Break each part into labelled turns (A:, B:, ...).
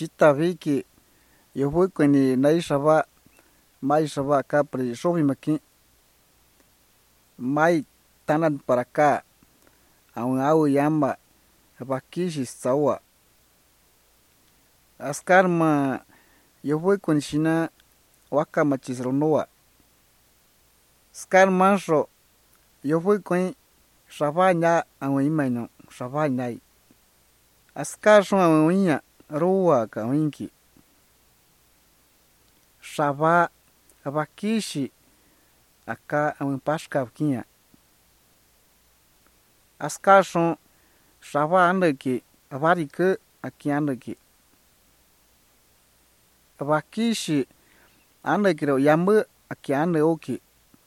A: chita viki yo fui kweni nai shaba mai shaba kapri shobi maki mai tanan para acá au yamba bakishi sawa askarma yo fui kweni shina waka machisronoa skar manso yo fui kweni shaba nya au imaino shaba nyai askar so au inya roa ka winki shaba abakishi aka au paska kinha askar so shaba andaki abarike aki andaki abakishi andaki ro yambu aki ande oki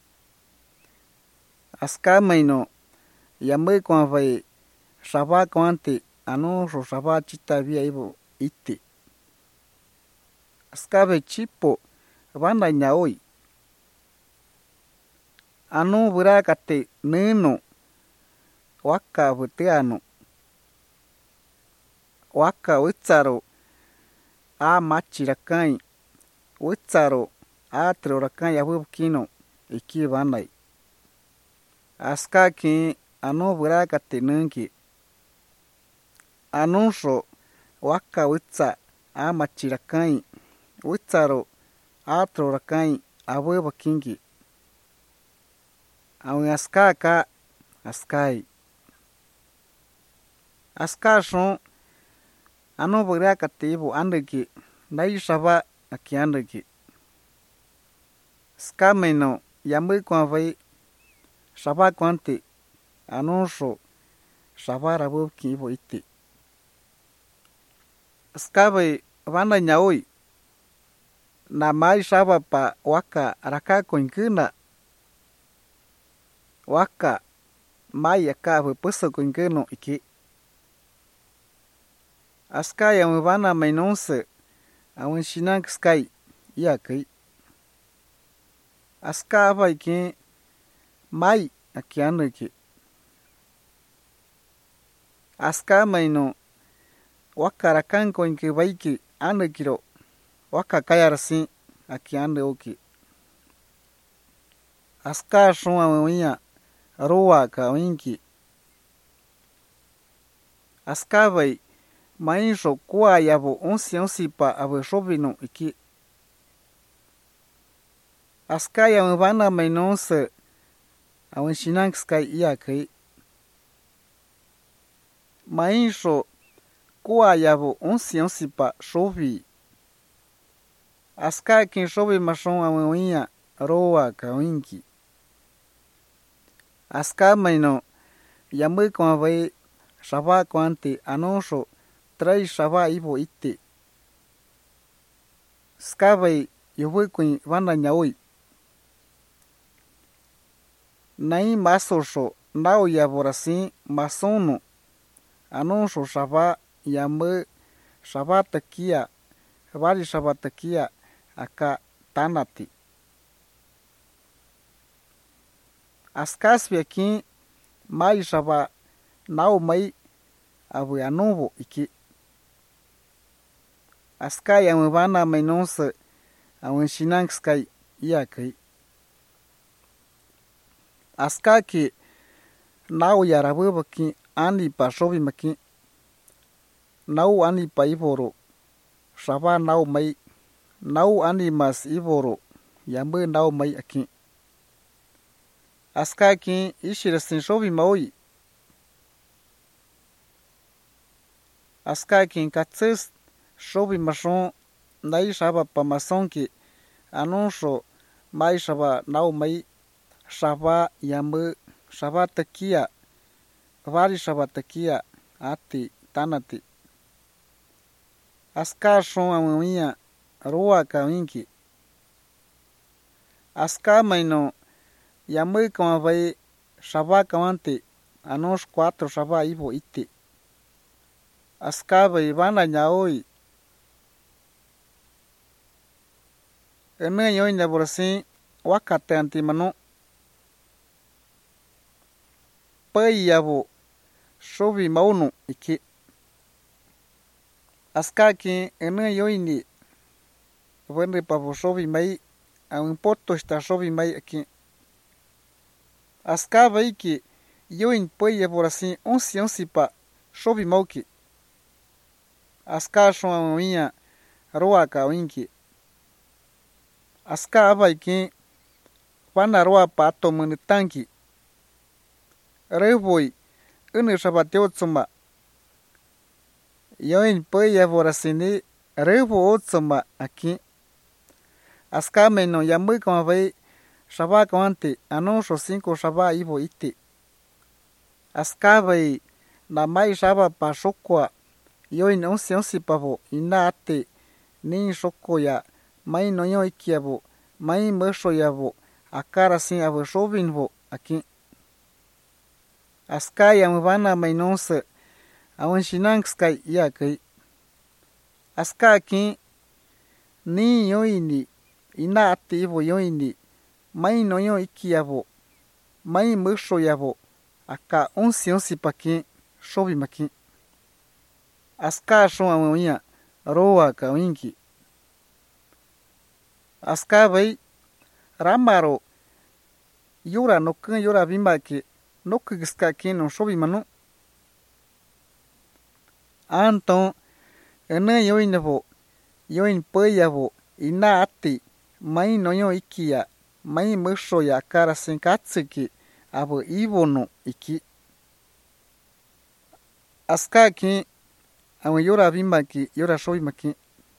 A: askar maino yambu kwa vai shaba kwante ano so shaba chita via ibo iti askabe chipo banda nyaoi ano burakate neno waka buteano waka utsaro a machirakai utsaro a trorakai abukino iki bandai askaki ano burakate nenki anunso waka utsa a machirakai utsaro a trorakai abubakingi au askaka askai askaso ano burakate ibo andeki nai shaba aki andeki skameno yambu kwa vai shaba kwante anonso shaba rabu kibo iti skabe banda nyaoi na mai shaba pa waka raka koinkuna waka mai akabu puso koinkuno iki askaya mubana mainonse awin shinank sky yakai askaba iki mai akiano iki aska maino waka rakan koinke baiki ande kiro waka kayarasi aki ande oki aska shon awin roa ka winki askabai mainso kwa yabo onsi pa abo shobino iki askaya mubana mainonse awin shinank sky yakai mainso kwa yabo onsi pa shobi aska kin shobi mashon awin roa ka winki aska maino yambu kwa vai shaba kwante anonso trai shaba ibo ite skabai yobu kuin banda nyaoi nai masoso nao yaborasi masono anonso shaba yambu shaba takia bari shaba takia aka tanati askasbi aki mai shaba nao mai abu anobo iki askaya mubana mainonse awin shinank sky yakai askaki nao yarabu baki ani pa shobi maki nao ani pa iboro shaba nao mai nao ani mas iboro yambu nao mai aki askaki ishirasin shobi maoi askaki katses shobi mashon nai shaba pa masonki anonso mai shaba nao mai shaba yambu shaba takia vari shaba takia ati tanati aska shon awin roa ka winki aska maino yambu kwa vai shaba kawante anos 4 shaba ibo iti aska vai bana nyaoi eme yoina borasi wakate antimano pai yabo shobi mauno iki Askaki ene yoini bueno pavo sobi mai a un poto está sobi mai aqui. Askava iki yoin poia por assim 11 pa sobi mauki. Aska shon uinha roa ka winki. Askava iki wana roa pa to tanki. Revoi ene shabateo tsuma. Yoin poia por assim revo tsuma aqui. Aska meno yamui como vai shaba kawante anonsho 5 shaba ivo ite. Aska vai na mai shaba pa shokwa yoin 11 pavo ina ate nin shoko ya mai no yo ikiavo mai mesho yavo akara sin avo shovinvo aqui. Aska yamuvana mai nonse awon shinangskai yakai. Aska aqui ni yoini ina ate ivo yoini mai no yo ikiavo mai mesho yavo aka 11 paki shobi maki. Aska shon amonia roa ka winki. Aska vai ramaro yura no kun yura bimaki no kugiska kino shobi manu. Anton ene yoinavo yoin poyavo ina ate mai no yo ikia mai mesho ya kara senkatsuki abo ivo no iki. Aska ki awon yora bimaki yora shobi maki.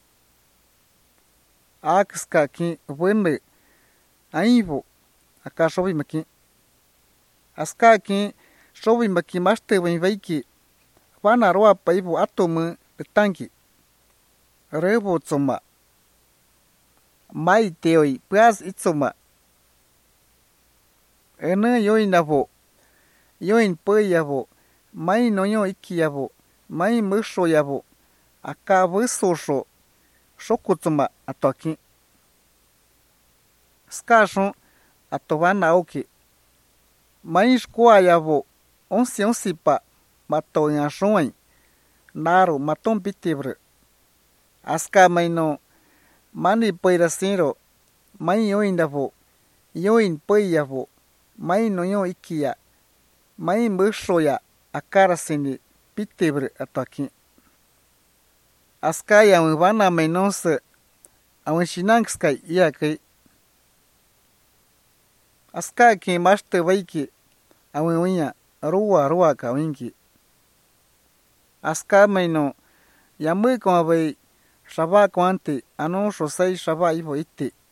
A: Akska ki wende aivo aka shobi maki. Aska ki shobi maki maste wen vaiki wana roa pa ivo atomu tanki. Revo tsoma mai teoi plus itsoma. Ene yoinavo yoin poyavo mai no yo ikiavo mai mesho yavo aka vesosho shokutsuma atoki. Skashon atovana oki. Mai shkoa yavo 11 pa mato yashon naro maton pitibre. Aska mai no mani poirasiro mai yoinavo yoin poyavo mai no yo ikia mai mesho ya akara sini pitibre atoki. Aska yamuvana mai nonse awon shinangskai yakai. Aska ki maste vaiki awon unya roa ka winki. Aska mai no yamui como vai shaba kwante anonsho 6 shaba ivo ite.